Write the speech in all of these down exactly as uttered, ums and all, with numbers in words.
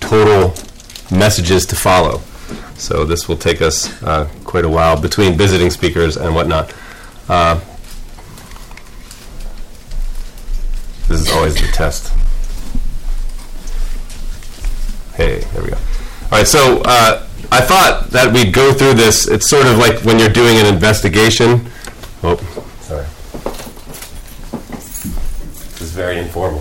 total messages to follow. So this will take us uh, quite a while between visiting speakers and whatnot. Uh, this is always the test. Hey, there we go. All right, so uh, I thought that we'd go through this. It's sort of like when you're doing an investigation. Oh, sorry. This is very informal.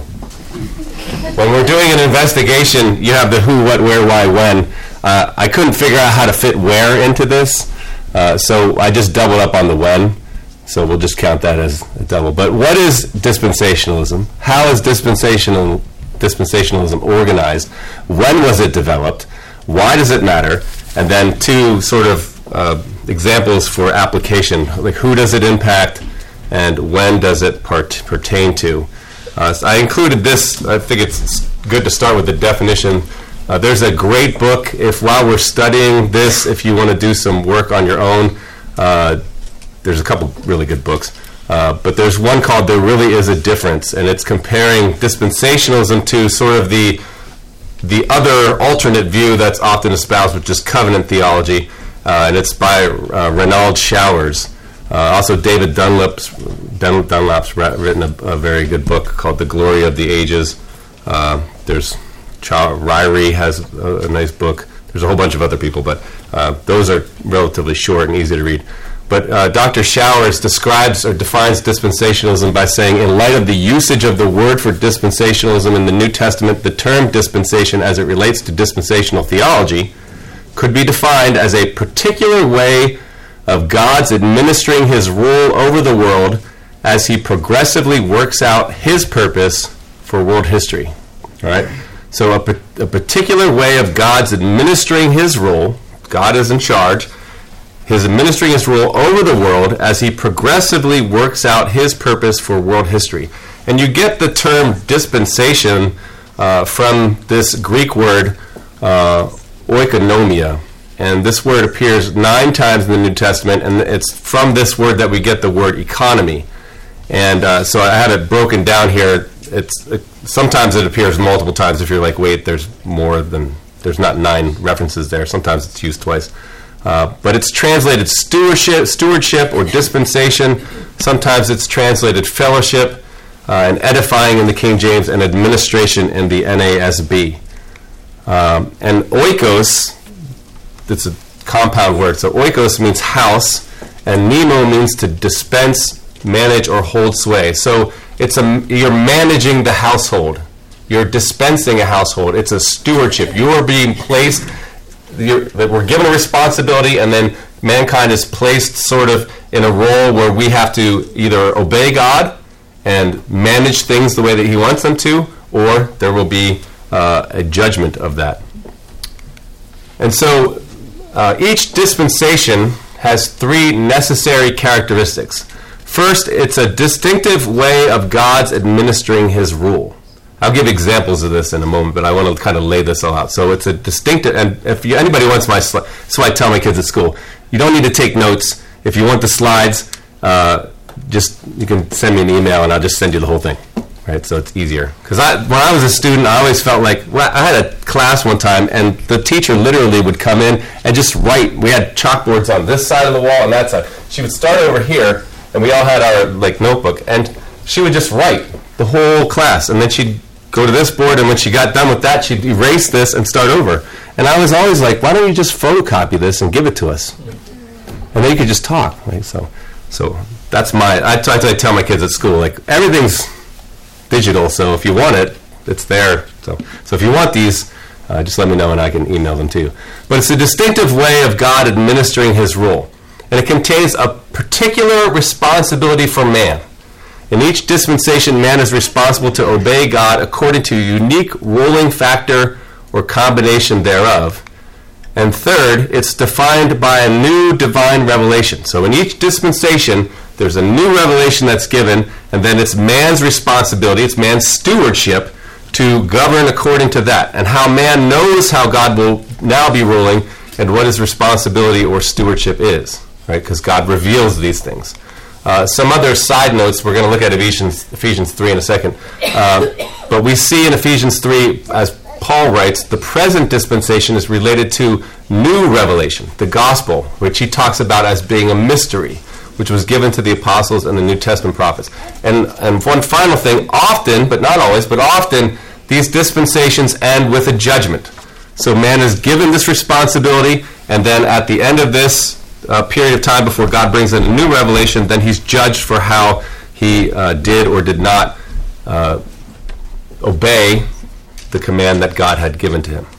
When we're doing an investigation, you have the who, what, where, why, when. Uh, I couldn't figure out how to fit where into this, uh, so I just doubled up on the when. So we'll just count that as a double. But what is dispensationalism? How is dispensational dispensationalism organized? When was it developed? Why does it matter? And then two sort of uh, examples for application, like who does it impact and when does it part- pertain to? Uh, so I included this. I think it's good to start with the definition. Uh, there's a great book. If while we're studying this, if you want to do some work on your own, uh, there's a couple really good books. Uh, but there's one called There Really Is a Difference, and it's comparing dispensationalism to sort of the the other alternate view that's often espoused, which is covenant theology, uh, and it's by uh, Renald Showers. Uh, also, David Dunlap's, Dun- Dunlap's ra- written a, a very good book called The Glory of the Ages. Uh, there's Charles Ryrie has a, a nice book. There's a whole bunch of other people, but uh, those are relatively short and easy to read. But uh, Doctor Showers describes or defines dispensationalism by saying, in light of the usage of the word for dispensationalism in the New Testament, the term dispensation as it relates to dispensational theology could be defined as a particular way of God's administering his rule over the world as he progressively works out his purpose for world history. All right? So a, a particular way of God's administering his rule, God is in charge, his administering his rule over the world as he progressively works out his purpose for world history. And you get the term dispensation uh, from this Greek word uh, oikonomia. And this word appears nine times in the New Testament, and it's from this word that we get the word economy. And uh, so I had it broken down here. It's it, sometimes it appears multiple times if you're like, wait, there's more than, there's not nine references there. Sometimes it's used twice. Uh, but it's translated stewardship, stewardship or dispensation. Sometimes it's translated fellowship uh, and edifying in the King James and administration in the N A S B. Um, and oikos, it's a compound word. So oikos means house, and nemo means to dispense, manage, or hold sway. So it's a you're managing the household. You're dispensing a household. It's a stewardship. You are being placed. You're, that we're given a responsibility, and then mankind is placed sort of in a role where we have to either obey God and manage things the way that he wants them to, or there will be uh, a judgment of that. And so uh, each dispensation has three necessary characteristics. First, it's a distinctive way of God's administering his rule. I'll give examples of this in a moment, but I want to kind of lay this all out. So it's a distinctive, and if you, anybody wants my slides, that's why I tell my kids at school, you don't need to take notes. If you want the slides, uh, just you can send me an email, and I'll just send you the whole thing, right? So it's easier. Because I, when I was a student, I always felt like, well, I had a class one time, and the teacher literally would come in and just write. We had chalkboards on this side of the wall and that side. She would start over here, and we all had our like notebook, and she would just write the whole class, and then she'd go to this board, and when she got done with that, she'd erase this and start over. And I was always like, why don't you just photocopy this and give it to us? And then you could just talk, right? So so that's my, I, t- I tell my kids at school, like, everything's digital, so if you want it, it's there. So, so if you want these, uh, just let me know and I can email them to you. But it's a distinctive way of God administering his rule. And it contains a particular responsibility for man. In each dispensation, man is responsible to obey God according to a unique ruling factor or combination thereof. And third, it's defined by a new divine revelation. So in each dispensation, there's a new revelation that's given, and then it's man's responsibility, it's man's stewardship to govern according to that. And how man knows how God will now be ruling and what his responsibility or stewardship is, right? Because God reveals these things. Uh, some other side notes, we're going to look at Ephesians, Ephesians three in a second. Uh, but we see in Ephesians three, as Paul writes, the present dispensation is related to new revelation, the gospel, which he talks about as being a mystery, which was given to the apostles and the New Testament prophets. And, and one final thing, often, but not always, but often, these dispensations end with a judgment. So man is given this responsibility, and then at the end of this uh, period of time before God brings in a new revelation, then he's judged for how he uh, did or did not uh, obey the command that God had given to him.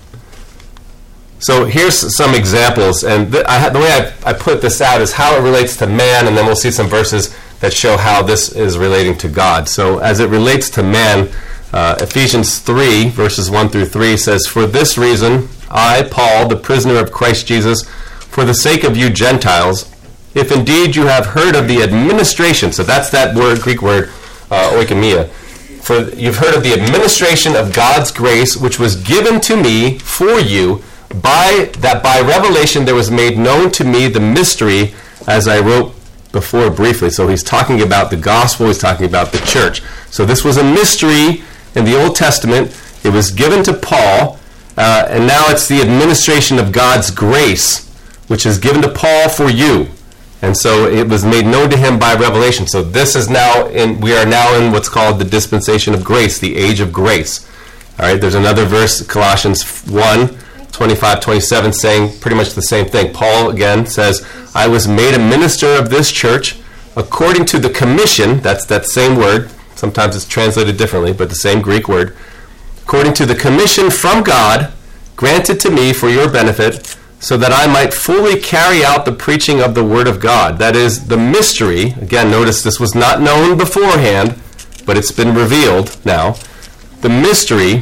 So here's some examples, and th- I ha- the way I, I put this out is how it relates to man, and then we'll see some verses that show how this is relating to God. So as it relates to man, uh, Ephesians three, verses one through three says, "For this reason, I, Paul, the prisoner of Christ Jesus, for the sake of you Gentiles, if indeed you have heard of the administration," so that's that word, Greek word, uh, oikoumia, "for you've heard of the administration of God's grace, which was given to me for you, by that by revelation there was made known to me the mystery, as I wrote before briefly." So he's talking about the gospel, he's talking about the church. So this was a mystery in the Old Testament. It was given to Paul, uh, and now it's the administration of God's grace, which is given to Paul for you. And so it was made known to him by revelation. So this is now in, we are now in what's called the dispensation of grace, the age of grace. All right, there's another verse, Colossians one, twenty-five, twenty-seven, saying pretty much the same thing. Paul again says, "I was made a minister of this church according to the commission," that's that same word, sometimes it's translated differently, but the same Greek word, "according to the commission from God, granted to me for your benefit, so that I might fully carry out the preaching of the word of God." That is the mystery. Again, notice this was not known beforehand, but it's been revealed now. The mystery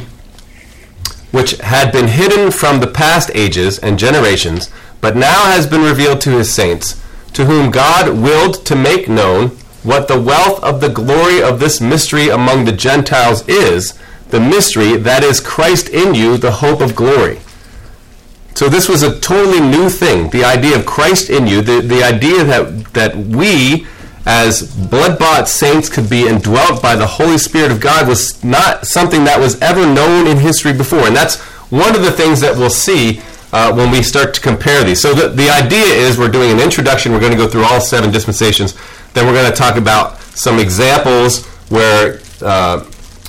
which had been hidden from the past ages and generations, but now has been revealed to his saints, to whom God willed to make known what the wealth of the glory of this mystery among the Gentiles is, the mystery that is Christ in you, the hope of glory. So this was a totally new thing, the idea of Christ in you, the, the idea that, that we, as blood-bought saints, could be indwelt by the Holy Spirit of God was not something that was ever known in history before. And that's one of the things that we'll see uh, when we start to compare these. So the, the idea is we're doing an introduction. We're going to go through all seven dispensations. Then we're going to talk about some examples where uh,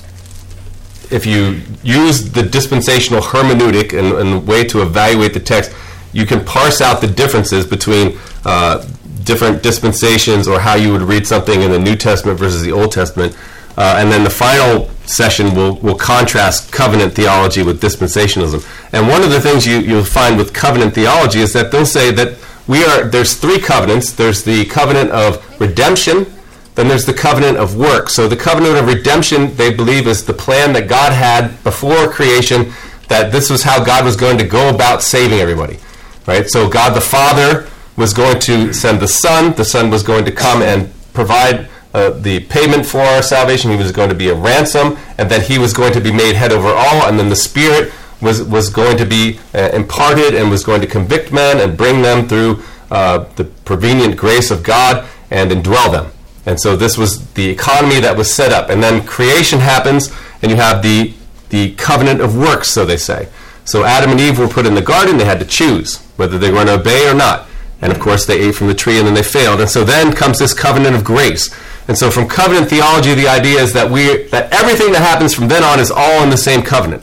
if you use the dispensational hermeneutic and, and the way to evaluate the text, you can parse out the differences between uh, different dispensations or how you would read something in the New Testament versus the Old Testament. Uh, and then the final session will, will contrast covenant theology with dispensationalism. And one of the things you, you'll find with covenant theology is that they'll say that we are there's three covenants. There's the covenant of redemption, then there's the covenant of work. So the covenant of redemption, they believe, is the plan that God had before creation, that this was how God was going to go about saving everybody. Right? So God the Father was going to send the Son. The Son was going to come and provide uh, the payment for our salvation. He was going to be a ransom, and then he was going to be made head over all, and then the Spirit was, was going to be uh, imparted and was going to convict men and bring them through uh, the prevenient grace of God and indwell them. And so this was the economy that was set up. And then creation happens, and you have the, the covenant of works, so they say. So Adam and Eve were put in the garden. They had to choose whether they were going to obey or not. And of course, they ate from the tree and then they failed. And so then comes this covenant of grace. And so from covenant theology, the idea is that we that everything that happens from then on is all in the same covenant.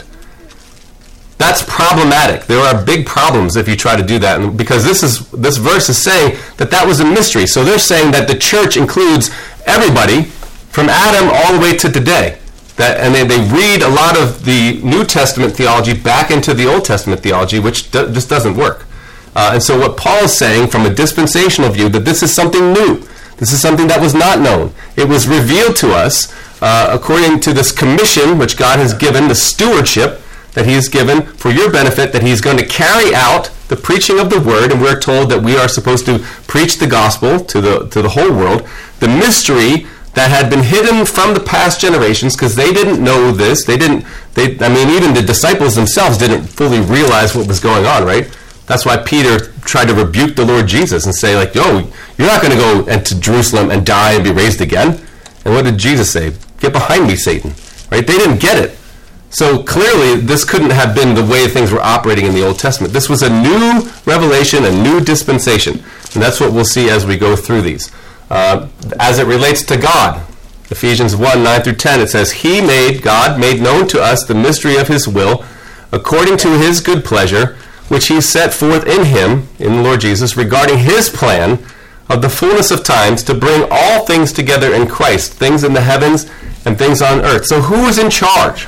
That's problematic. There are big problems if you try to do that, and because this is this verse is saying that that was a mystery. So they're saying that the church includes everybody from Adam all the way to today. That, and they, they read a lot of the New Testament theology back into the Old Testament theology, which do, just doesn't work. Uh, and so what Paul is saying from a dispensational view, that this is something new. This is something that was not known. It was revealed to us uh, according to this commission which God has given, the stewardship that he has given for your benefit, that he's going to carry out the preaching of the word, and we're told that we are supposed to preach the gospel to the to the whole world. The mystery that had been hidden from the past generations, because they didn't know this. They didn't. They. I mean, even the disciples themselves didn't fully realize what was going on. Right. That's why Peter tried to rebuke the Lord Jesus and say, like, "Yo, you're not going to go into Jerusalem and die and be raised again." And what did Jesus say? "Get behind me, Satan." Right? They didn't get it. So clearly, this couldn't have been the way things were operating in the Old Testament. This was a new revelation, a new dispensation. And that's what we'll see as we go through these. Uh, as it relates to God, Ephesians one, nine through ten, it says, He made, God made known to us the mystery of His will, according to His good pleasure, which He set forth in Him, in the Lord Jesus, regarding His plan of the fullness of times, to bring all things together in Christ, things in the heavens and things on earth. So who is in charge?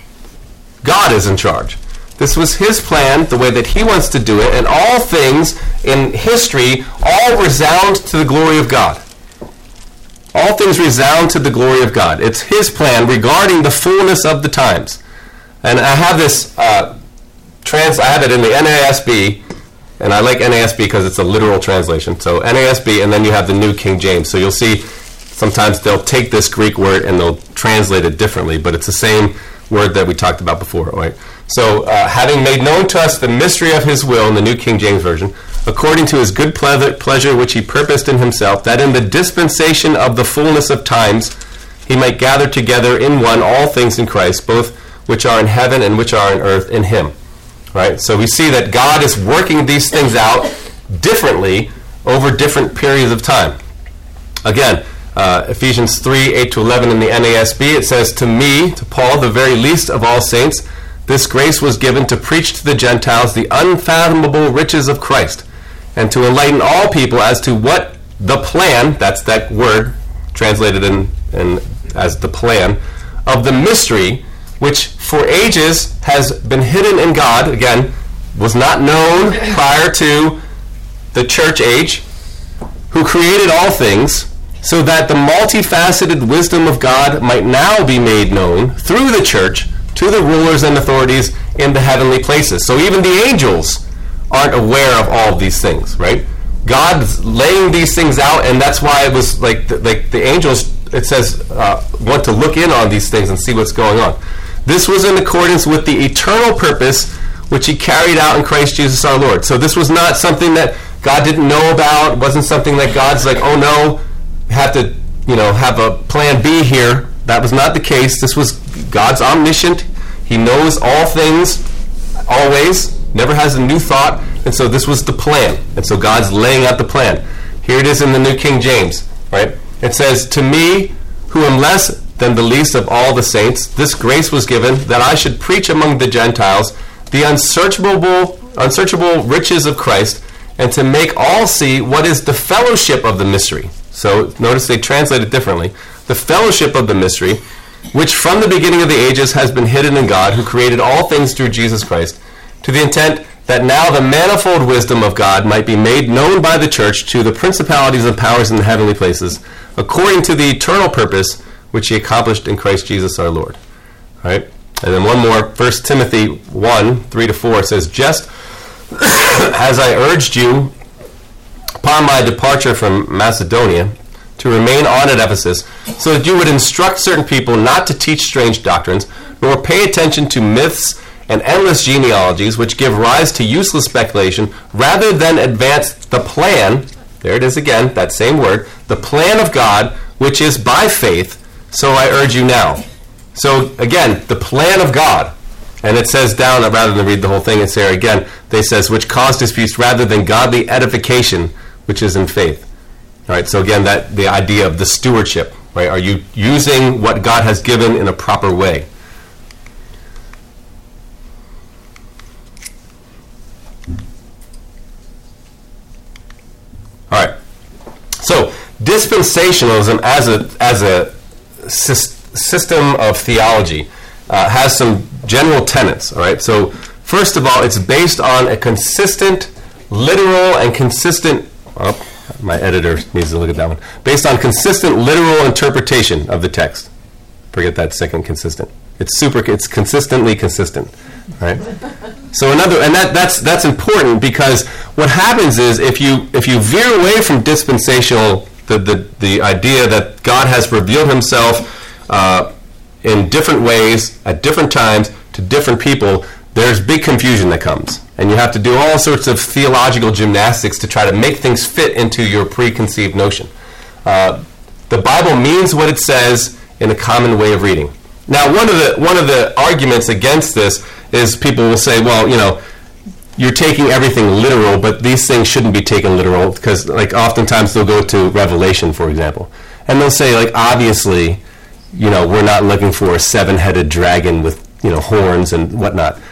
God is in charge. This was His plan, the way that He wants to do it, and all things in history all resound to the glory of God. All things resound to the glory of God. It's His plan regarding the fullness of the times. And I have this, uh, trans. I have it in the N A S B, and I like N A S B because it's a literal translation. So N A S B, and then you have the New King James. So you'll see sometimes they'll take this Greek word and they'll translate it differently, but it's the same word that we talked about before, right? So, uh, having made known to us the mystery of His will in the New King James Version, according to His good ple- pleasure which He purposed in Himself, that in the dispensation of the fullness of times He might gather together in one all things in Christ, both which are in heaven and which are in earth in Him. Right? So we see that God is working these things out differently over different periods of time. Again, Uh, Ephesians three, eight to eleven in the N A S B, it says, To me, to Paul, the very least of all saints, this grace was given to preach to the Gentiles the unfathomable riches of Christ, and to enlighten all people as to what the plan, that's that word translated in, in as the plan, of the mystery, which for ages has been hidden in God, again, was not known prior to the church age, who created all things, so that the multifaceted wisdom of God might now be made known through the church to the rulers and authorities in the heavenly places. So even the angels aren't aware of all of these things, right? God's laying these things out, and that's why it was like the, like the angels, it says, uh, want to look in on these things and see what's going on. This was in accordance with the eternal purpose which He carried out in Christ Jesus our Lord. So this was not something that God didn't know about. It wasn't something that God's like, oh no, have to, you know, have a plan B here. That was not the case. This was God's omniscient. He knows all things, always, never has a new thought, and so this was the plan. And so God's laying out the plan. Here it is in the New King James, right? It says, To me, who am less than the least of all the saints, this grace was given, that I should preach among the Gentiles the unsearchable, unsearchable riches of Christ, and to make all see what is the fellowship of the mystery. So notice they translate it differently. The fellowship of the mystery, which from the beginning of the ages has been hidden in God, who created all things through Jesus Christ, to the intent that now the manifold wisdom of God might be made known by the church to the principalities and powers in the heavenly places, according to the eternal purpose which He accomplished in Christ Jesus our Lord. All right? And then one more, First Timothy one, three to four, says, Just as I urged you upon my departure from Macedonia, to remain on at Ephesus, so that you would instruct certain people not to teach strange doctrines, nor pay attention to myths and endless genealogies, which give rise to useless speculation, rather than advance the plan, there it is again, that same word, the plan of God, which is by faith, so I urge you now. So again, the plan of God. And it says down, rather than read the whole thing, it's there again, they says, which cause disputes rather than godly edification, which is in faith. All right, so again, that the idea of the stewardship, right? Are you using what God has given in a proper way? All right. So dispensationalism as a as a system of theology uh, has some general tenets. All right. So first of all, it's based on a consistent, literal, and consistent. Oh, my editor needs to look at that one. Based on consistent, literal interpretation of the text. Forget that second consistent. It's super. It's consistently consistent. Right. So another, and that that's that's important, because what happens is if you if you veer away from dispensational, the the, the idea that God has revealed Himself uh, in different ways at different times to different people, there's big confusion that comes, and you have to do all sorts of theological gymnastics to try to make things fit into your preconceived notion. Uh, the Bible means what it says in a common way of reading. Now, one of the one of the arguments against this is people will say, well, you know, you're taking everything literal, but these things shouldn't be taken literal because, like, oftentimes they'll go to Revelation, for example, and they'll say, like, obviously, you know, we're not looking for a seven-headed dragon with, you know, horns and whatnot.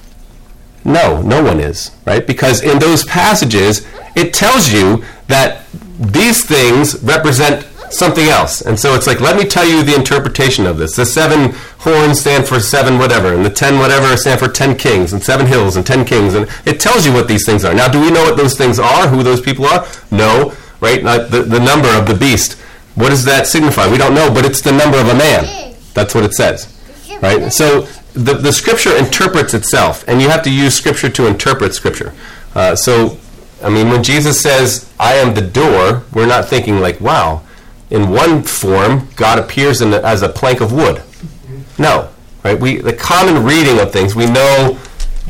No, no one is, right? Because in those passages, it tells you that these things represent something else. And so it's like, let me tell you the interpretation of this. The seven horns stand for seven whatever, and the ten whatever stand for ten kings, and seven hills, and ten kings. And it tells you what these things are. Now, do we know what those things are, who those people are? No, right? Not the, the number of the beast. What does that signify? We don't know, but it's the number of a man. That's what it says, right? So the, the Scripture interprets itself, and you have to use Scripture to interpret Scripture. Uh, so, I mean, when Jesus says, I am the door, we're not thinking like, wow, in one form, God appears in the, as a plank of wood. No, right? We the common reading of things, we know,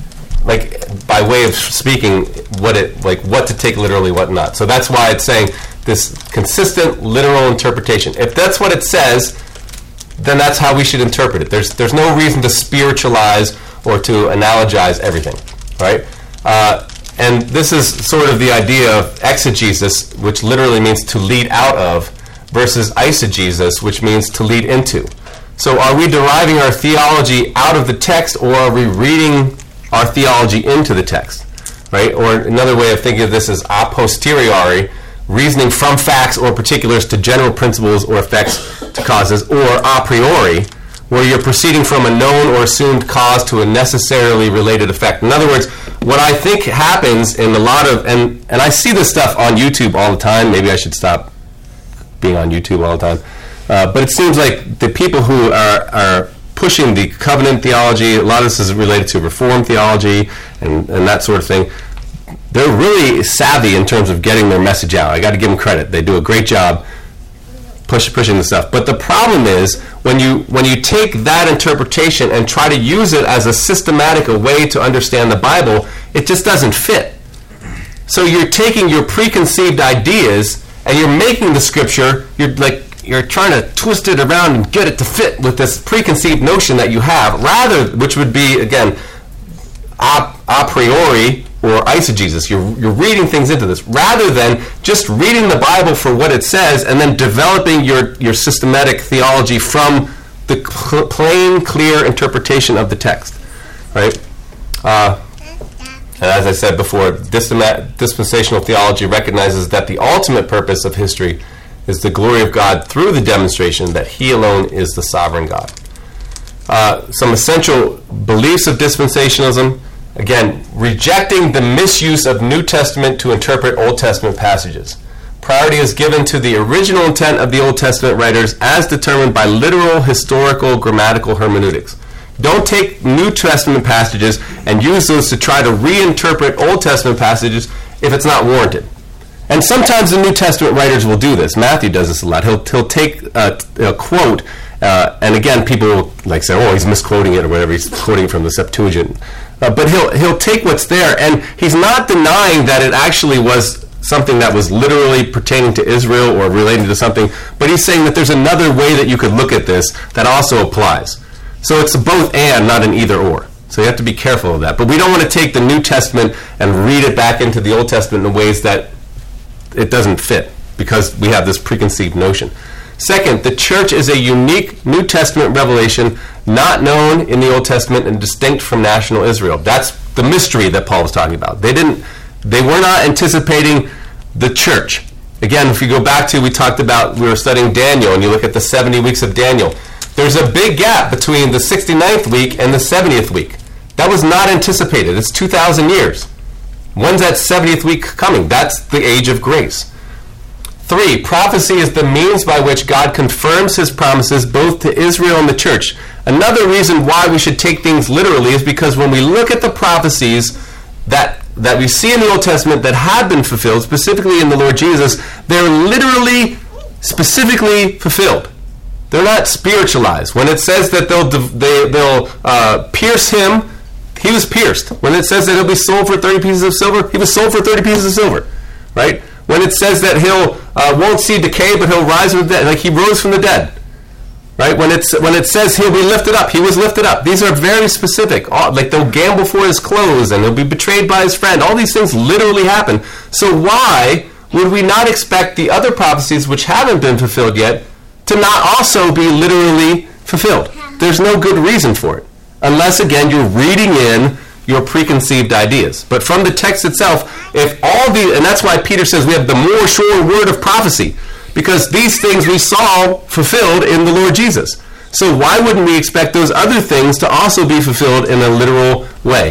like by way of speaking, what it like what to take literally, what not. So that's why it's saying this consistent literal interpretation. If that's what it says, then that's how we should interpret it. There's there's no reason to spiritualize or to analogize everything, right? Uh, and this is sort of the idea of exegesis, which literally means to lead out of, versus eisegesis, which means to lead into. So are we deriving our theology out of the text, or are we reading our theology into the text? Right? Or another way of thinking of this is a posteriori, reasoning from facts or particulars to general principles or effects to causes, or a priori, where you're proceeding from a known or assumed cause to a necessarily related effect. In other words, what I think happens in a lot of, and, and I see this stuff on YouTube all the time, maybe I should stop being on YouTube all the time. Uh, but it seems like the people who are, are pushing the covenant theology, a lot of this is related to Reformed theology and, and that sort of thing, they're really savvy in terms of getting their message out. I got to give them credit. They do a great job push, pushing the stuff. But the problem is when you when you take that interpretation and try to use it as a systematic a way to understand the Bible, it just doesn't fit. So you're taking your preconceived ideas and you're making the Scripture, you're like you're trying to twist it around and get it to fit with this preconceived notion that you have, rather, which would be, again, a, a priori or eisegesis. You're, you're reading things into this, rather than just reading the Bible for what it says and then developing your, your systematic theology from the cl- plain, clear interpretation of the text. Right? Uh, And as I said before, dispensational theology recognizes that the ultimate purpose of history is the glory of God through the demonstration that He alone is the sovereign God. Uh, some essential beliefs of dispensationalism, again, rejecting the misuse of New Testament to interpret Old Testament passages. Priority is given to the original intent of the Old Testament writers as determined by literal, historical, grammatical hermeneutics. Don't take New Testament passages and use those to try to reinterpret Old Testament passages if it's not warranted. And sometimes the New Testament writers will do this. Matthew does this a lot. He'll he'll take a, a quote, uh, and again, people will like say, "Oh, he's misquoting it" or whatever. He's quoting from the Septuagint, uh, but he'll he'll take what's there, and he's not denying that it actually was something that was literally pertaining to Israel or relating to something. But he's saying that there's another way that you could look at this that also applies. So it's a both and, not an either or. So you have to be careful of that. But we don't want to take the New Testament and read it back into the Old Testament in ways that it doesn't fit, because we have this preconceived notion. Second, the church is a unique New Testament revelation not known in the Old Testament and distinct from national Israel. That's the mystery that Paul was talking about. They didn't, they were not anticipating the church. Again, if you go back to, we talked about, we were studying Daniel, and you look at the seventy weeks of Daniel. There's a big gap between the sixty-ninth week and the seventieth week. That was not anticipated. It's two thousand years. When's that seventieth week coming? That's the age of grace. Three, prophecy is the means by which God confirms His promises both to Israel and the church. Another reason why we should take things literally is because when we look at the prophecies that, that we see in the Old Testament that have been fulfilled, specifically in the Lord Jesus, they're literally, specifically fulfilled. They're not spiritualized. When it says that they'll they, they'll uh, pierce him, he was pierced. When it says that he'll be sold for thirty pieces of silver, he was sold for thirty pieces of silver, right? When it says that he'll uh, won't see decay, but he'll rise from the dead, like he rose from the dead. Right? When it's when it says he'll be lifted up, he was lifted up. These are very specific. All, like they'll gamble for his clothes and he'll be betrayed by his friend. All these things literally happen. So why would we not expect the other prophecies which haven't been fulfilled yet to not also be literally fulfilled? There's no good reason for it. Unless, again, you're reading in your preconceived ideas. But from the text itself, if all the, and that's why Peter says we have the more sure word of prophecy, because these things we saw fulfilled in the Lord Jesus. So why wouldn't we expect those other things to also be fulfilled in a literal way?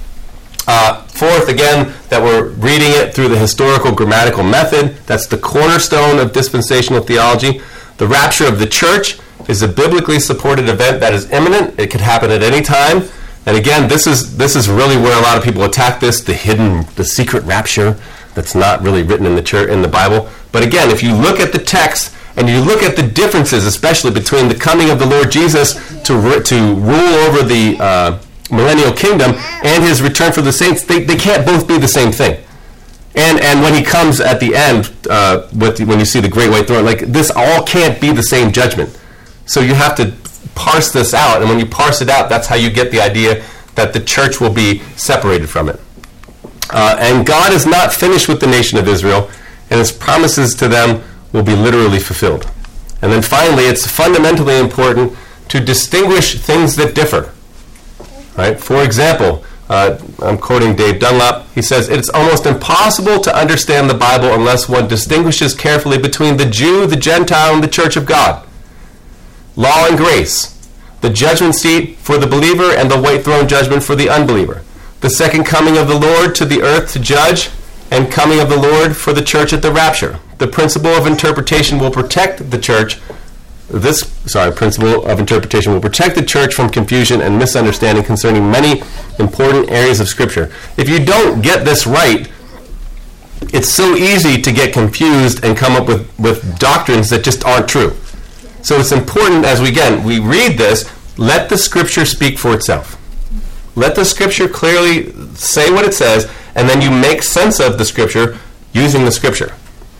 Uh, fourth, again, that we're reading it through the historical grammatical method. That's the cornerstone of dispensational theology. The rapture of the church is a biblically supported event that is imminent. It could happen at any time. And again, this is this is really where a lot of people attack this, the hidden, the secret rapture that's not really written in the church, in the Bible. But again, if you look at the text and you look at the differences, especially between the coming of the Lord Jesus to to rule over the uh, millennial kingdom and his return for the saints, they, they can't both be the same thing. And and when he comes at the end, uh, with the, when you see the great white throne, like this all can't be the same judgment. So you have to parse this out, and when you parse it out, that's how you get the idea that the church will be separated from it. Uh, and God is not finished with the nation of Israel, and his promises to them will be literally fulfilled. And then finally, it's fundamentally important to distinguish things that differ. Right? For example, uh, I'm quoting Dave Dunlop. He says, "It's almost impossible to understand the Bible unless one distinguishes carefully between the Jew, the Gentile, and the church of God. Law and grace, the judgment seat for the believer and the white throne judgment for the unbeliever. The second coming of the Lord to the earth to judge, and coming of the Lord for the church at the rapture. The principle of interpretation will protect the church. This, sorry, principle of interpretation will protect the church from confusion and misunderstanding concerning many important areas of Scripture." If you don't get this right, it's so easy to get confused and come up with, with doctrines that just aren't true. So it's important as we, again, we read this, let the Scripture speak for itself. Let the Scripture clearly say what it says, and then you make sense of the Scripture using the Scripture.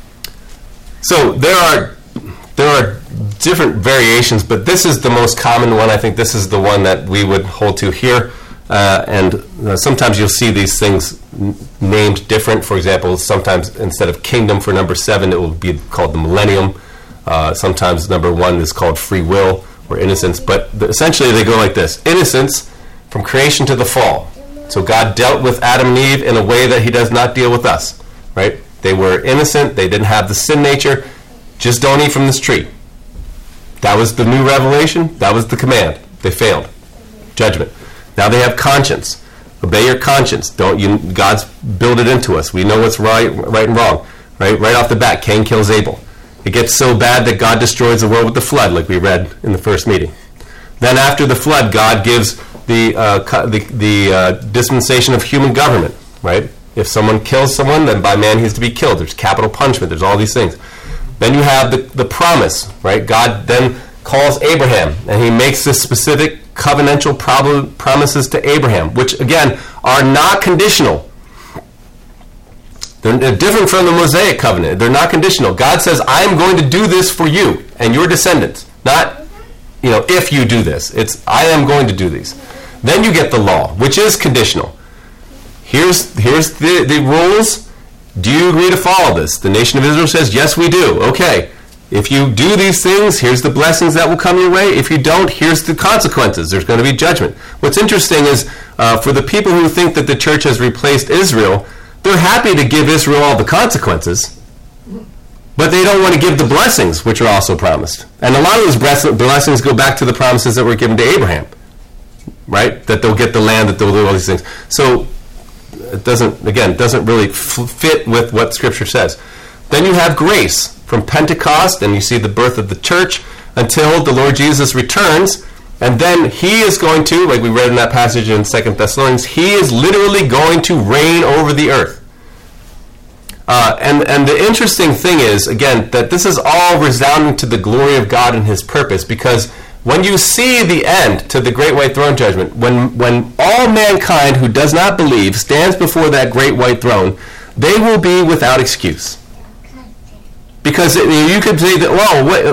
So there are there are different variations, but this is the most common one. I think this is the one that we would hold to here. Uh, and uh, sometimes you'll see these things n- named different. For example, sometimes instead of kingdom for number seven, it will be called the millennium. Uh, sometimes number one is called free will or innocence. But the, essentially they go like this. Innocence from creation to the fall. So God dealt with Adam and Eve in a way that he does not deal with us. Right? They were innocent. They didn't have the sin nature. Just don't eat from this tree. That was the new revelation. That was the command. They failed. Judgment. Now they have conscience. Obey your conscience. Don't you? God's built it into us. We know what's right, right and wrong. Right, right off the bat, Cain kills Abel. It gets so bad that God destroys the world with the flood, like we read in the first meeting. Then after the flood, God gives the uh, the, the uh, dispensation of human government. Right. If someone kills someone, then by man he's to be killed. There's capital punishment. There's all these things. Then you have the, the promise, right? God then calls Abraham, and he makes this specific covenantal prob- promises to Abraham, which, again, are not conditional. They're, they're different from the Mosaic covenant. They're not conditional. God says, I am going to do this for you and your descendants. Not, you know, if you do this. It's, I am going to do these. Then you get the law, which is conditional. Here's, here's the, the rules. Do you agree to follow this? The nation of Israel says, yes, we do. Okay. If you do these things, here's the blessings that will come your way. If you don't, here's the consequences. There's going to be judgment. What's interesting is, uh, for the people who think that the church has replaced Israel, they're happy to give Israel all the consequences, but they don't want to give the blessings, which are also promised. And a lot of those blessings go back to the promises that were given to Abraham, right? That they'll get the land, that they'll do all these things. So it doesn't, again, doesn't really f- fit with what Scripture says. Then you have grace from Pentecost, and you see the birth of the church until the Lord Jesus returns, and then he is going to, like we read in that passage in Second Thessalonians, he is literally going to reign over the earth. Uh, and, and the interesting thing is, again, that this is all resounding to the glory of God and his purpose, because when you see the end to the great white throne judgment, when, when all mankind who does not believe stands before that great white throne, they will be without excuse. Because it, you could say that, well, what, like,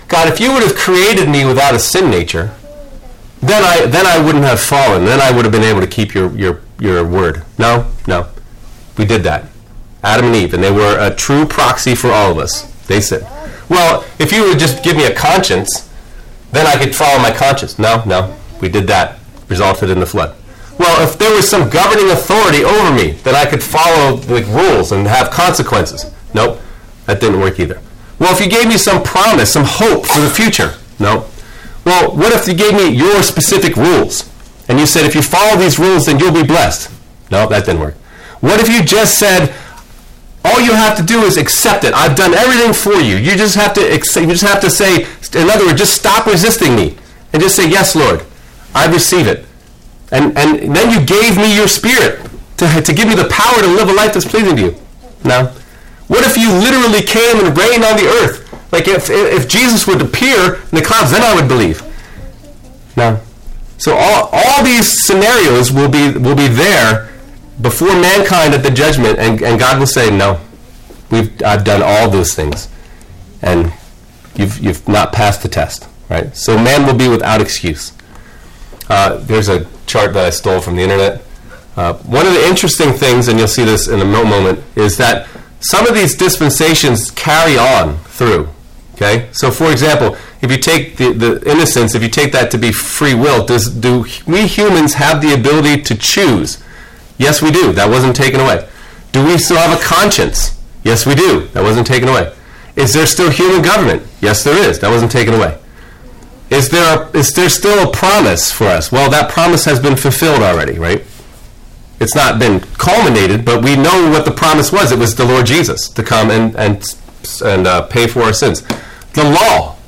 God, if you would have created me without a sin nature, then I then I wouldn't have fallen. Then I would have been able to keep your, your, your word. No, no. We did that. Adam and Eve, and they were a true proxy for all of us. They said, well, if you would just give me a conscience, then I could follow my conscience. No, no. We did that. Resulted in the flood. Well, if there was some governing authority over me, then I could follow the rules and have consequences. Nope. That didn't work either. Well, if you gave me some promise, some hope for the future. Nope. Well, what if you gave me your specific rules? And you said, if you follow these rules, then you'll be blessed. No, that didn't work. What if you just said, all you have to do is accept it. I've done everything for you. You just have to accept, you just have to say, in other words, just stop resisting me. And just say, yes, Lord, I receive it. And and then you gave me your spirit to, to give me the power to live a life that's pleasing to you. No. What if you literally came and reigned on the earth? Like if if Jesus would appear in the clouds, then I would believe. No. So all all these scenarios will be will be there before mankind at the judgment, and, and God will say, no, we've I've done all those things, and you've you've not passed the test, right? So man will be without excuse. Uh, there's a chart that I stole from the internet. Uh, one of the interesting things, and you'll see this in a moment, is that some of these dispensations carry on through. Okay, so for example, if you take the, the innocence, if you take that to be free will, does do we humans have the ability to choose? Yes, we do. That wasn't taken away. Do we still have a conscience? Yes, we do. That wasn't taken away. Is there still human government? Yes, there is. That wasn't taken away. Is there a, is there still a promise for us? Well, that promise has been fulfilled already, right? It's not been culminated, but we know what the promise was. It was the Lord Jesus to come and and and uh, pay for our sins. The law.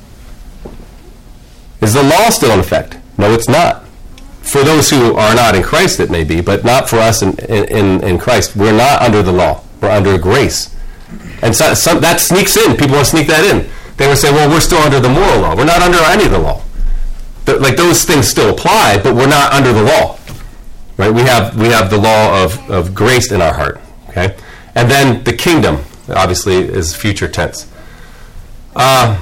Is the law still in effect? No, it's not. For those who are not in Christ, it may be, but not for us in, in, in Christ. We're not under the law. We're under grace. And so, some, that sneaks in. People want to sneak that in. They would say, well, we're still under the moral law. We're not under any of the law. The, like those things still apply, but we're not under the law. Right? We have we have the law of, of grace in our heart. Okay? And then the kingdom, obviously, is future tense. Uh,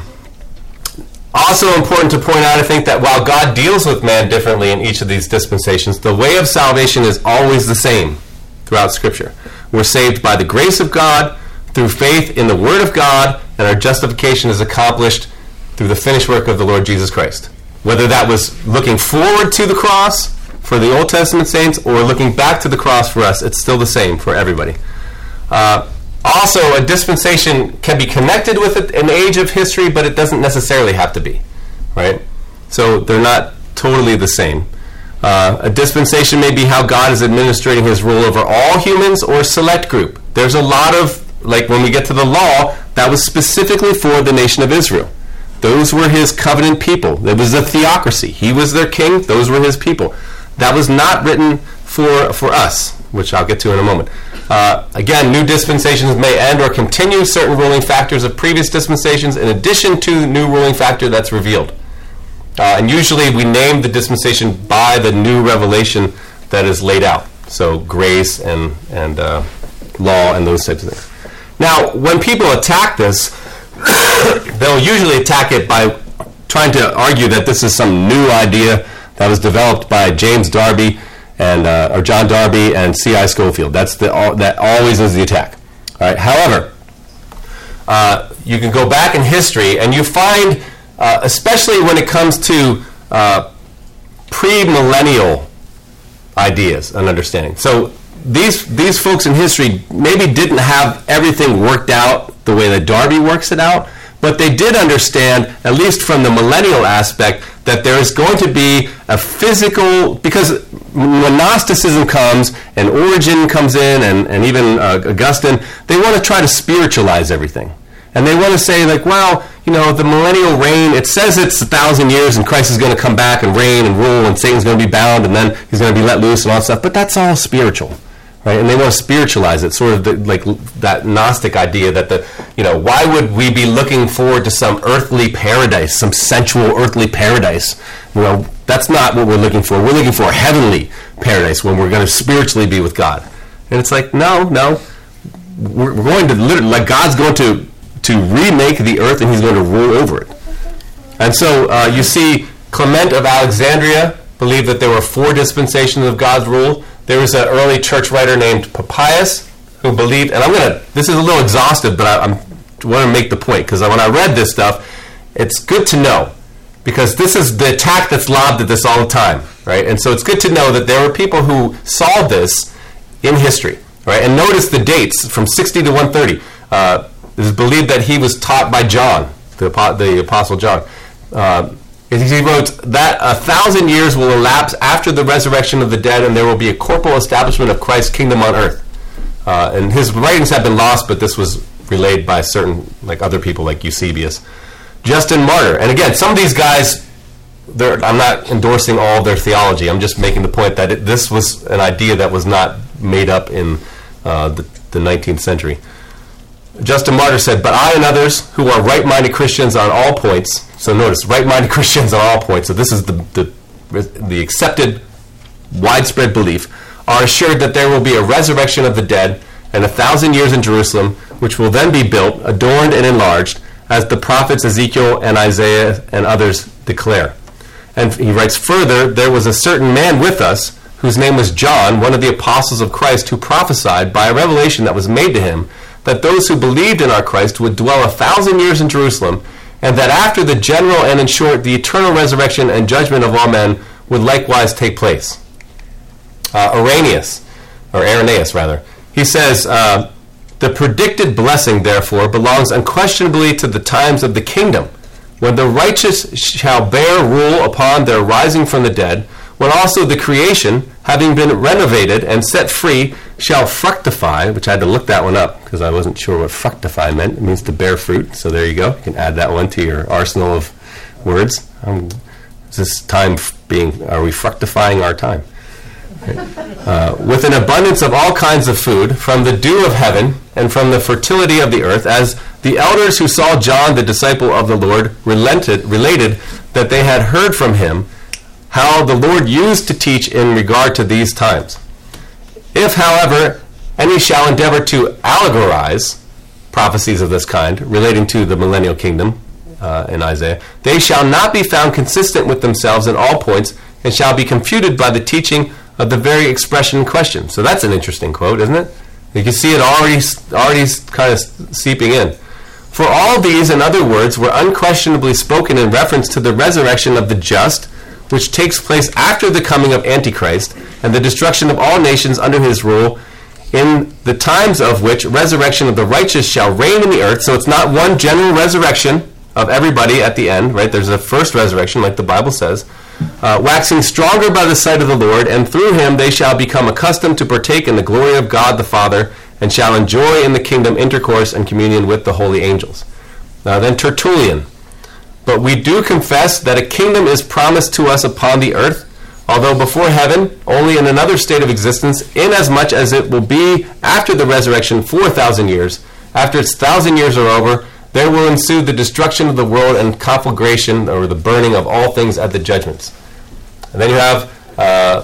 also important to point out, I think, that while God deals with man differently in each of these dispensations, the way of salvation is always the same throughout Scripture. We're saved by the grace of God through faith in the Word of God, and our justification is accomplished through the finished work of the Lord Jesus Christ. Whether that was looking forward to the cross for the Old Testament saints or looking back to the cross for us, it's still the same for everybody. Uh, also, a dispensation can be connected with an age of history, but it doesn't necessarily have to be, right? So they're not totally the same. Uh, a dispensation may be how God is administrating his rule over all humans or select group. There's a lot of, like when we get to the law, that was specifically for the nation of Israel. Those were his covenant people. It was a theocracy. He was their king. Those were his people. That was not written for, for us, which I'll get to in a moment. Uh, again, new dispensations may end or continue certain ruling factors of previous dispensations in addition to the new ruling factor that's revealed. Uh, and usually we name the dispensation by the new revelation that is laid out. So grace and, and uh, law and those types of things. Now, when people attack this, they'll usually attack it by trying to argue that this is some new idea that was developed by James Darby and uh, or John Darby and C I Scofield. That's the all, that always is the attack. All right. However, uh, you can go back in history and you find, uh, especially when it comes to uh, pre-millennial ideas and understanding. So these these folks in history maybe didn't have everything worked out the way that Darby works it out, but they did understand, at least from the millennial aspect, that there is going to be a physical, because when Gnosticism comes and Origen comes in and, and even uh, Augustine, they want to try to spiritualize everything. And they want to say, like, well, you know, the millennial reign, it says it's a thousand years and Christ is going to come back and reign and rule and Satan's going to be bound and then he's going to be let loose and all that stuff, but that's all spiritual. Right? And they want to spiritualize it, sort of the, like that Gnostic idea that the, you know, why would we be looking forward to some earthly paradise, some sensual earthly paradise? You know, that's not what we're looking for. We're looking for a heavenly paradise when we're going to spiritually be with God. And it's like, no, no, we're, we're going to literally, like God's going to to remake the earth and he's going to rule over it. And so uh, you see Clement of Alexandria believed that there were four dispensations of God's rule. There was an early church writer named Papias who believed, and I'm going to, this is a little exhaustive, but I I'm, want to make the point, because when I read this stuff, it's good to know, because this is the attack that's lobbed at this all the time, right? And so it's good to know that there were people who saw this in history, right? And notice the dates from sixty to one thirty. Uh, it is believed that he was taught by John, the, the Apostle John. Uh, he wrote that a thousand years will elapse after the resurrection of the dead, and there will be a corporal establishment of Christ's kingdom on earth. Uh, and his writings have been lost, but this was relayed by certain, like other people, like Eusebius. Justin Martyr, and again, some of these guys, I'm not endorsing all of their theology. I'm just making the point that it, this was an idea that was not made up in uh, the, the nineteenth century. Justin Martyr said, "But I and others who are right-minded Christians on all points," so notice, right-minded Christians on all points, so this is the, the, the accepted, widespread belief, "are assured that there will be a resurrection of the dead and a thousand years in Jerusalem, which will then be built, adorned and enlarged, as the prophets Ezekiel and Isaiah and others declare." And he writes further, "There was a certain man with us, whose name was John, one of the apostles of Christ, who prophesied by a revelation that was made to him, that those who believed in our Christ would dwell a thousand years in Jerusalem, and that after the general and in short the eternal resurrection and judgment of all men would likewise take place." Uh, Irenaeus, or Irenaeus rather, he says, uh, "The predicted blessing, therefore, belongs unquestionably to the times of the kingdom, when the righteous shall bear rule upon their rising from the dead, when also the creation, having been renovated and set free, shall fructify," which I had to look that one up because I wasn't sure what fructify meant. It means to bear fruit, so there you go. You can add that one to your arsenal of words. Um, is this time f- being, are we fructifying our time? Uh, "with an abundance of all kinds of food, from the dew of heaven and from the fertility of the earth, as the elders who saw John the disciple of the Lord relented, related that they had heard from him how the Lord used to teach in regard to these times. If, however, any shall endeavor to allegorize prophecies of this kind, relating to the millennial kingdom uh, in Isaiah, they shall not be found consistent with themselves in all points, and shall be confuted by the teaching of the very expression in question." So that's an interesting quote, isn't it? You can see it already, already kind of seeping in. "For all these and other words were unquestionably spoken in reference to the resurrection of the just, which takes place after the coming of Antichrist, and the destruction of all nations under his rule, in the times of which resurrection of the righteous shall reign in the earth." So it's not one general resurrection of everybody at the end, right? There's a first resurrection, like the Bible says. Uh, "waxing stronger by the sight of the Lord, and through him they shall become accustomed to partake in the glory of God the Father, and shall enjoy in the kingdom intercourse and communion with the holy angels." Now then Tertullian, "But we do confess that a kingdom is promised to us upon the earth, although before heaven, only in another state of existence, inasmuch as it will be after the resurrection four thousand years. After its thousand years are over, there will ensue the destruction of the world and conflagration, or the burning of all things at the judgments." And then you have uh,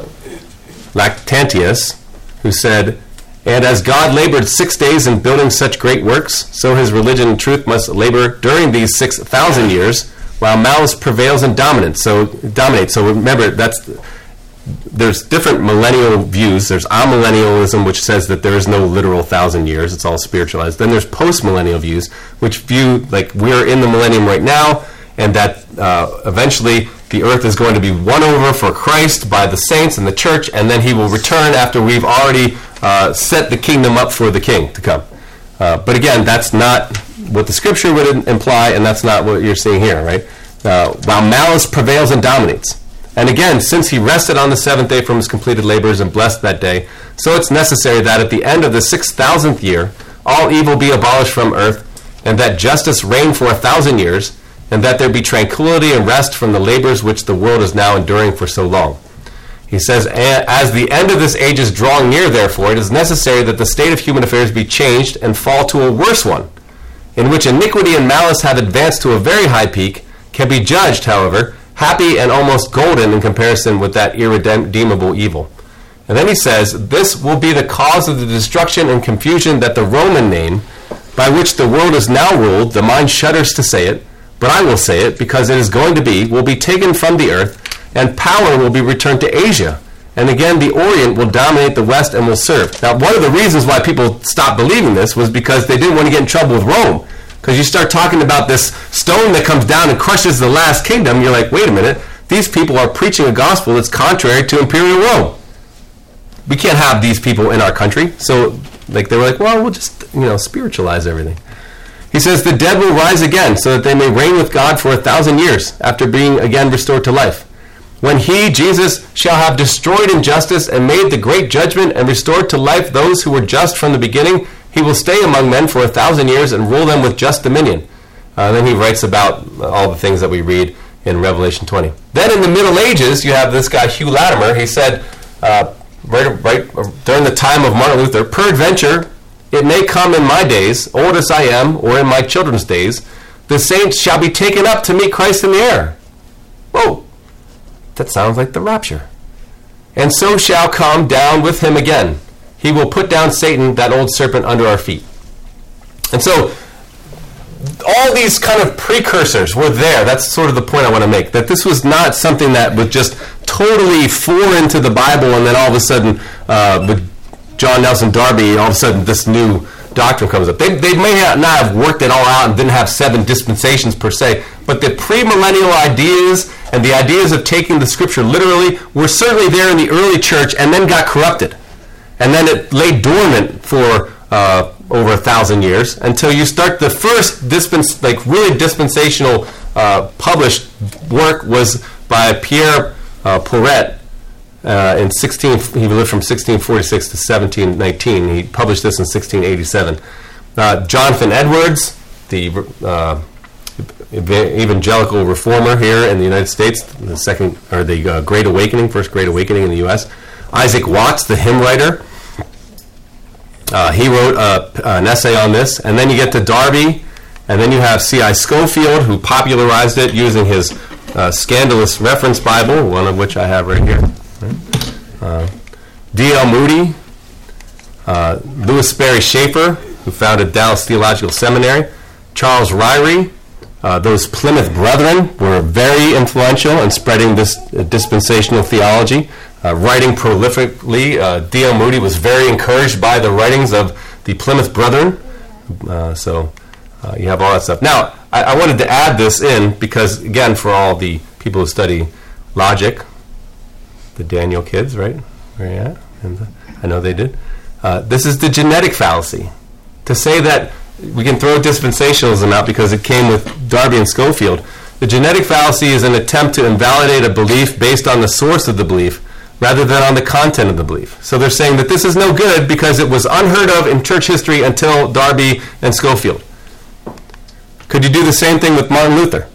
Lactantius, who said, "And as God labored six days in building such great works, so his religion and truth must labor during these six thousand years, while malice prevails and dominates." So dominates. So remember, that's there's different millennial views. There's amillennialism, which says that there is no literal thousand years. It's all spiritualized. Then there's post-millennial views, which view like we're in the millennium right now, and that uh, eventually the earth is going to be won over for Christ by the saints and the church, and then he will return after we've already uh, set the kingdom up for the king to come. Uh, but again, that's not what the scripture would imply, and that's not what you're seeing here, right? Uh, while malice prevails and dominates. And again, since he rested on the seventh day from his completed labors and blessed that day, so it's necessary that at the end of the six thousandth year, all evil be abolished from earth, and that justice reign for a thousand years, and that there be tranquility and rest from the labors which the world is now enduring for so long. He says, "As the end of this age is drawing near, therefore, it is necessary that the state of human affairs be changed and fall to a worse one, in which iniquity and malice have advanced to a very high peak, can be judged, however, happy and almost golden in comparison with that irredeemable evil." And then he says, "This will be the cause of the destruction and confusion that the Roman name, by which the world is now ruled," the mind shudders to say it, But I will say it, because it is going to be, will be taken from the earth, and power will be returned to Asia. And again, the Orient will dominate the West and will serve. Now, one of the reasons why people stopped believing this was because they didn't want to get in trouble with Rome. Because you start talking about this stone that comes down and crushes the last kingdom, you're like, wait a minute, these people are preaching a gospel that's contrary to imperial Rome. We can't have these people in our country. So like they were like, well, we'll just, you know, spiritualize everything. He says, the dead will rise again, so that they may reign with God for a thousand years, after being again restored to life. When he, Jesus, shall have destroyed injustice and made the great judgment and restored to life those who were just from the beginning, he will stay among men for a thousand years and rule them with just dominion. Uh, then he writes about all the things that we read in Revelation twenty. Then in the Middle Ages, you have this guy, Hugh Latimer. He said, uh, right, right during the time of Martin Luther, peradventure, it may come in my days, old as I am, or in my children's days, the saints shall be taken up to meet Christ in the air. Whoa, that sounds like the rapture. And so shall come down with him again. He will put down Satan, that old serpent, under our feet. And so all these kind of precursors were there. That's sort of the point I want to make, that this was not something that was just totally foreign to the Bible, and then all of a sudden, uh, with John Nelson Darby, all of a sudden this new doctrine comes up. They, they may not have worked it all out and didn't have seven dispensations per se, but the premillennial ideas and the ideas of taking the scripture literally were certainly there in the early church, and then got corrupted. And then it lay dormant for uh, over a thousand years until you start the first dispens- like really dispensational uh, published work was by Pierre uh, Pourret uh, in sixteen. He lived from sixteen forty-six to seventeen nineteen. He published this in sixteen eighty-seven. Uh, Jonathan Edwards, the uh, evangelical reformer here in the United States, the second or the uh, Great Awakening, first Great Awakening in the U S Isaac Watts, the hymn writer. Uh, he wrote uh, an essay on this, and then you get to Darby, and then you have C I Scofield, who popularized it using his uh, Scandalous Reference Bible, one of which I have right here. Uh, D L Moody, uh, Louis Sperry Schaeffer, who founded Dallas Theological Seminary, Charles Ryrie. Uh, those Plymouth Brethren were very influential in spreading this uh, dispensational theology. Uh, writing prolifically, uh, D L Moody was very encouraged by the writings of the Plymouth Brethren. Uh, so uh, you have all that stuff. Now, I, I wanted to add this in because, again, for all the people who study logic, the Daniel kids, right? Where you at? And the, I know they did. Uh, this is the genetic fallacy. To say that we can throw dispensationalism out because it came with Darby and Scofield. The genetic fallacy is an attempt to invalidate a belief based on the source of the belief, rather than on the content of the belief. So they're saying that this is no good because it was unheard of in church history until Darby and Scofield. Could you do the same thing with Martin Luther?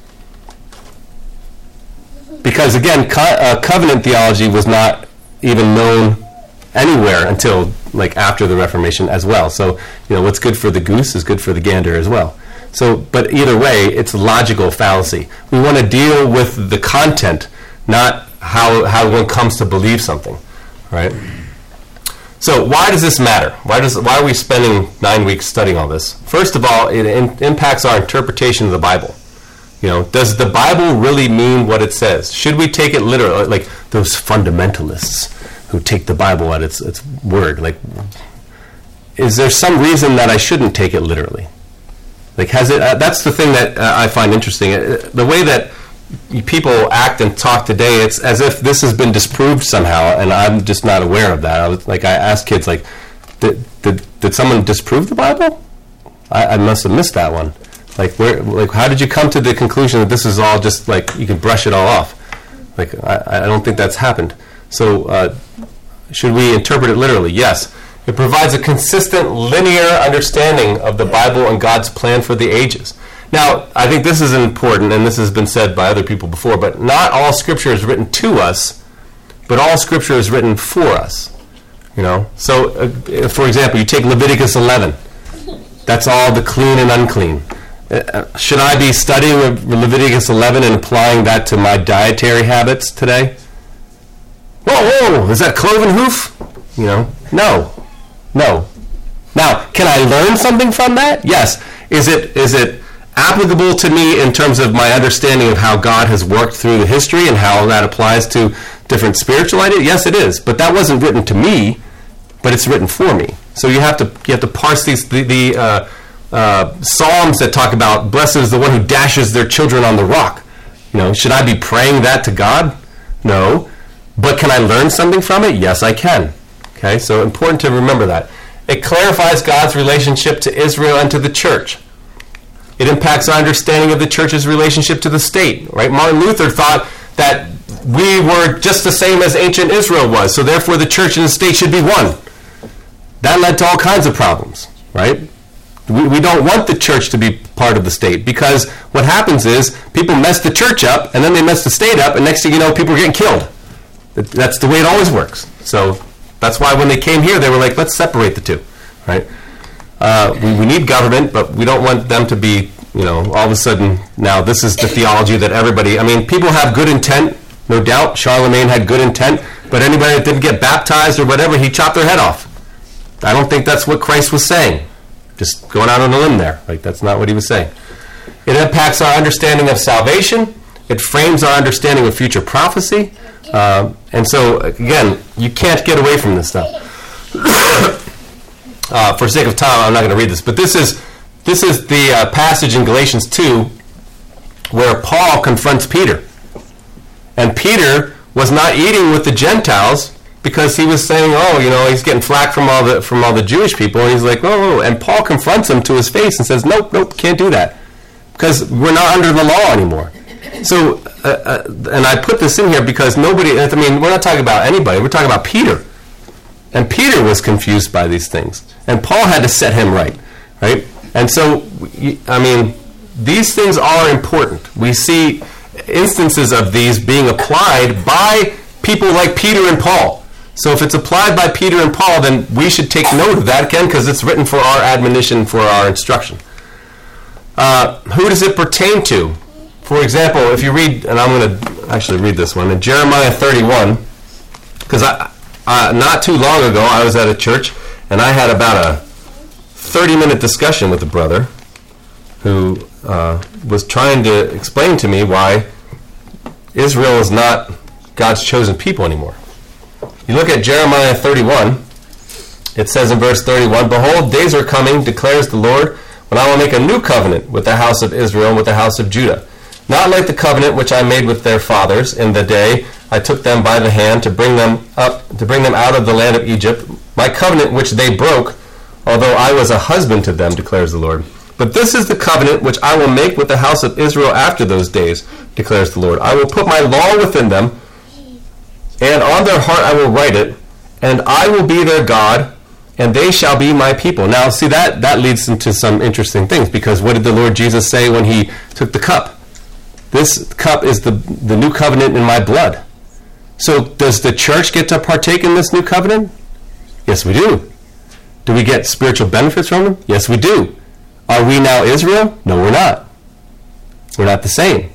Because again, co- uh, covenant theology was not even known anywhere until like after the Reformation as well. So, you know, what's good for the goose is good for the gander as well. So, but either way, it's a logical fallacy. We want to deal with the content, not how how one comes to believe something, right? So why does this matter? Why does why are we spending nine weeks studying all this? First of all, it in, impacts our interpretation of the Bible. You know, does the Bible really mean what it says? Should we take it literally, like those fundamentalists who take the Bible at its its word? Like, is there some reason that I shouldn't take it literally? Like, has it? Uh, that's the thing that uh, I find interesting. Uh, the way that people act and talk today, it's as if this has been disproved somehow, and I'm just not aware of that. I was, like I asked kids, like, did did, did someone disprove the Bible? I, I must have missed that one. Like, where? Like, how did you come to the conclusion that this is all just like you can brush it all off? Like, I, I don't think that's happened. So, uh, should we interpret it literally? Yes. It provides a consistent, linear understanding of the Bible and God's plan for the ages. Now, I think this is important, and this has been said by other people before, but not all Scripture is written to us, but all Scripture is written for us. You know, so uh, for example, you take Leviticus eleven. That's all the clean and unclean. Uh, should I be studying Leviticus eleven and applying that to my dietary habits today? Whoa, whoa! Is that cloven hoof? You know, no, no. Now, can I learn something from that? Yes. Is it is it applicable to me in terms of my understanding of how God has worked through the history and how that applies to different spiritual ideas? Yes, it is. But that wasn't written to me, but it's written for me. So you have to you have to parse these the, the uh, uh, Psalms that talk about blessed is the one who dashes their children on the rock. You know, should I be praying that to God? No. But can I learn something from it? Yes, I can. Okay, so important to remember that. It clarifies God's relationship to Israel and to the church. It impacts our understanding of the church's relationship to the state. Right? Martin Luther thought that we were just the same as ancient Israel was, so therefore the church and the state should be one. That led to all kinds of problems, right? We, we don't want the church to be part of the state, because what happens is people mess the church up, and then they mess the state up, and next thing you know, people are getting killed. That's the way it always works. So that's why when they came here, they were like, let's separate the two, right? Uh, we, we need government, but we don't want them to be, you know, all of a sudden, now this is the theology that everybody, I mean, people have good intent, no doubt. Charlemagne had good intent, but anybody that didn't get baptized or whatever, he chopped their head off. I don't think that's what Christ was saying. Just going out on a limb there. Like, that's not what he was saying. It impacts our understanding of salvation. It frames our understanding of future prophecy. Uh, and so, again, you can't get away from this stuff. uh, for sake of time, I'm not going to read this. But this is this is the uh, passage in Galatians two where Paul confronts Peter. And Peter was not eating with the Gentiles because he was saying, oh, you know, he's getting flack from all the from all the Jewish people. And he's like, oh, and Paul confronts him to his face and says, nope, nope, can't do that. Because we're not under the law anymore. So, uh, uh, and I put this in here because nobody, I mean, we're not talking about anybody. We're talking about Peter. And Peter was confused by these things. And Paul had to set him right, right? And so, I mean, these things are important. We see instances of these being applied by people like Peter and Paul. So if it's applied by Peter and Paul, then we should take note of that, again, because it's written for our admonition, for our instruction. Uh, who does it pertain to? For example, if you read, and I'm going to actually read this one, in Jeremiah thirty-one, because I, uh, not too long ago I was at a church, and I had about a thirty-minute discussion with a brother who uh, was trying to explain to me why Israel is not God's chosen people anymore. You look at Jeremiah thirty-one, it says in verse thirty-one, behold, days are coming, declares the Lord, when I will make a new covenant with the house of Israel and with the house of Judah. Not like the covenant which I made with their fathers in the day I took them by the hand to bring them up, to bring them out of the land of Egypt, my covenant which they broke, although I was a husband to them, declares the Lord. But this is the covenant which I will make with the house of Israel after those days, declares the Lord. I will put my law within them, and on their heart I will write it, and I will be their God, and they shall be my people. Now, see, that, that leads into some interesting things, because what did the Lord Jesus say when he took the cup? This cup is the, the new covenant in my blood. So does the church get to partake in this new covenant? Yes, we do. Do we get spiritual benefits from them? Yes, we do. Are we now Israel? No, we're not. We're not the same.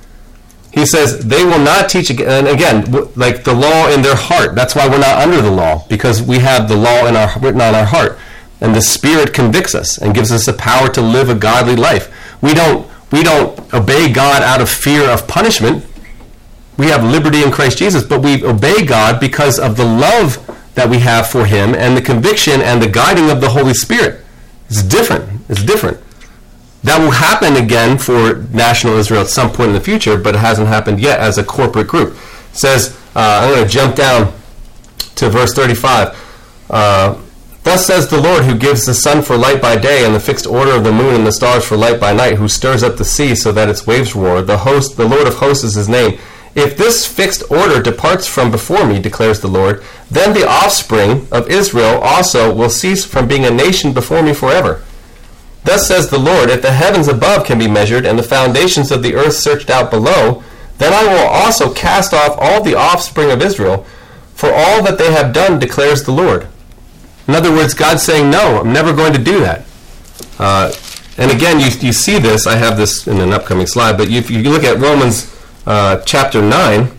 He says they will not teach again. And again, like the law in their heart. That's why we're not under the law, because we have the law in our written on our heart, and the Spirit convicts us and gives us the power to live a godly life. We don't we don't obey God out of fear of punishment. We have liberty in Christ Jesus, but we obey God because of the love that we have for Him and the conviction and the guiding of the Holy Spirit. It's different. It's different. That will happen again for national Israel at some point in the future, but it hasn't happened yet as a corporate group. It says, uh, I'm going to jump down to verse thirty-five. Uh, Thus says the Lord, who gives the sun for light by day, and the fixed order of the moon and the stars for light by night, who stirs up the sea so that its waves roar. The host, the Lord of hosts is his name. If this fixed order departs from before me, declares the Lord, then the offspring of Israel also will cease from being a nation before me forever. Thus says the Lord, if the heavens above can be measured, and the foundations of the earth searched out below, then I will also cast off all the offspring of Israel, for all that they have done, declares the Lord. In other words, God's saying, no, I'm never going to do that. Uh, and again, you, you see this, I have this in an upcoming slide, but if you look at Romans uh, chapter nine,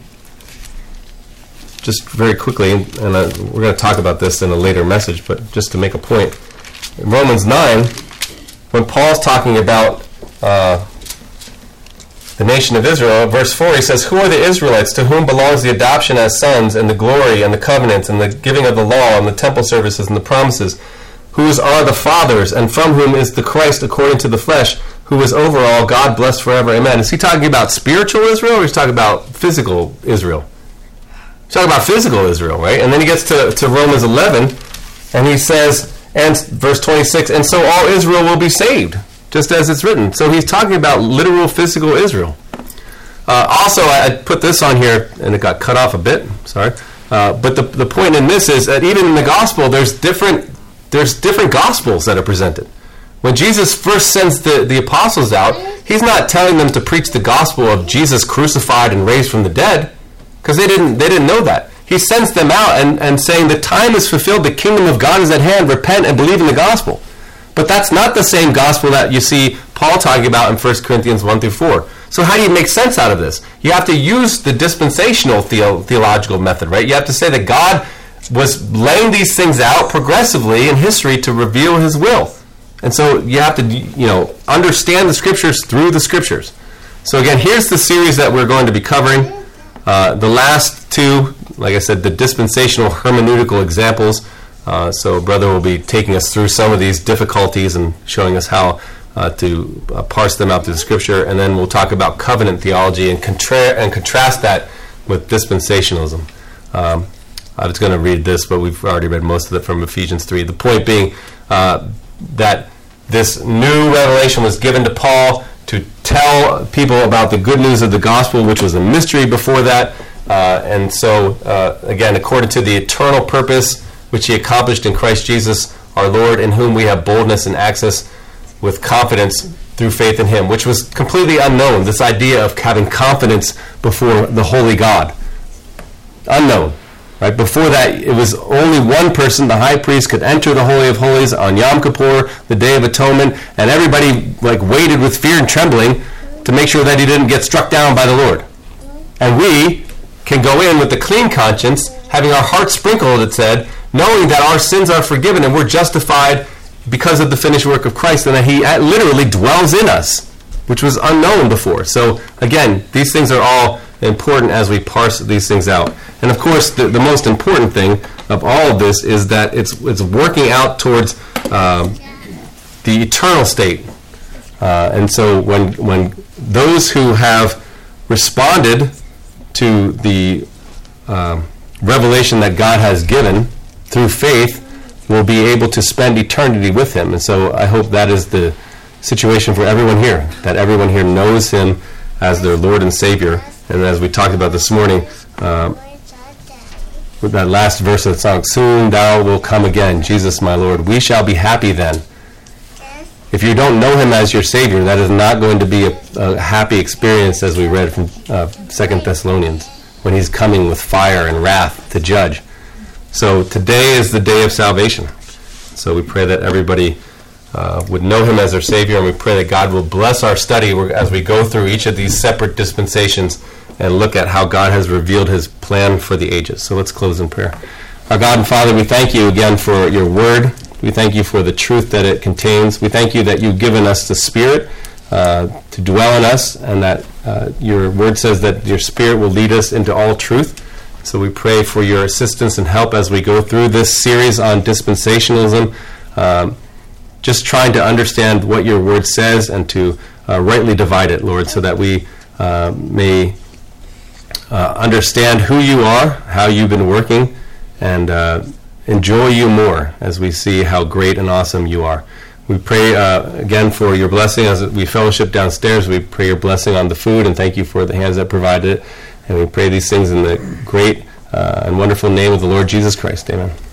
just very quickly, and uh, we're going to talk about this in a later message, but just to make a point. In Romans nine, when Paul's talking about uh, the nation of Israel. Verse four, he says, "Who are the Israelites to whom belongs the adoption as sons and the glory and the covenants and the giving of the law and the temple services and the promises? Whose are the fathers and from whom is the Christ according to the flesh, who is over all, God blessed forever. Amen." Is he talking about spiritual Israel, or is he talking about physical Israel? He's talking about physical Israel, right? And then he gets to, to Romans eleven, and he says, and verse twenty-six, "And so all Israel will be saved, just as it's written." So he's talking about literal physical Israel. Uh, also, I, I put this on here, and it got cut off a bit, sorry. Uh, but the, the point in this is that even in the gospel, there's different, there's different gospels that are presented. When Jesus first sends the, the apostles out, he's not telling them to preach the gospel of Jesus crucified and raised from the dead, because they didn't they didn't know that. He sends them out and, and saying, the time is fulfilled, the kingdom of God is at hand, repent and believe in the gospel. But that's not the same gospel that you see Paul talking about in First Corinthians one through four. So how do you make sense out of this? You have to use the dispensational theo- theological method, right? You have to say that God was laying these things out progressively in history to reveal his will. And so you have to, you know, understand the scriptures through the scriptures. So again, here's the series that we're going to be covering. Uh, the last two, like I said, the dispensational hermeneutical examples. Uh, so brother will be taking us through some of these difficulties and showing us how uh, to uh, parse them out through the scripture. And then we'll talk about covenant theology and, contra- and contrast that with dispensationalism. Um, I was going to read this, but we've already read most of it from Ephesians three. The point being uh, that this new revelation was given to Paul to tell people about the good news of the gospel, which was a mystery before that. Uh, and so, uh, again, according to the eternal purpose which he accomplished in Christ Jesus, our Lord, in whom we have boldness and access with confidence through faith in him, which was completely unknown, this idea of having confidence before the holy God. Unknown. Right? Before that, it was only one person, the high priest, could enter the Holy of Holies on Yom Kippur, the Day of Atonement, and everybody like waited with fear and trembling to make sure that he didn't get struck down by the Lord. And we can go in with a clean conscience, having our hearts sprinkled, it said, knowing that our sins are forgiven and we're justified because of the finished work of Christ, and that he literally dwells in us, which was unknown before. So again, these things are all important as we parse these things out. And of course, the, the most important thing of all of this is that it's it's working out towards um, the eternal state. Uh, and so when when those who have responded to the um, revelation that God has given through faith will be able to spend eternity with him. And so I hope that is the situation for everyone here, that everyone here knows him as their Lord and Savior. And as we talked about this morning, um, with that last verse of the song, "Soon thou will come again, Jesus my Lord, we shall be happy then." If you don't know him as your Savior, that is not going to be a, a happy experience, as we read from uh, Second Thessalonians, when he's coming with fire and wrath to judge. So today is the day of salvation. So we pray that everybody uh, would know him as their Savior, and we pray that God will bless our study as we go through each of these separate dispensations and look at how God has revealed his plan for the ages. So let's close in prayer. Our God and Father, we thank you again for your word. We thank you for the truth that it contains. We thank you that you've given us the Spirit uh, to dwell in us, and that uh, your word says that your Spirit will lead us into all truth. So we pray for your assistance and help as we go through this series on dispensationalism, um, just trying to understand what your word says and to uh, rightly divide it, Lord, so that we uh, may uh, understand who you are, how you've been working, and uh, enjoy you more as we see how great and awesome you are. We pray uh, again for your blessing as we fellowship downstairs. We pray your blessing on the food, and thank you for the hands that provided it. And we pray these things in the great uh, and wonderful name of the Lord Jesus Christ. Amen.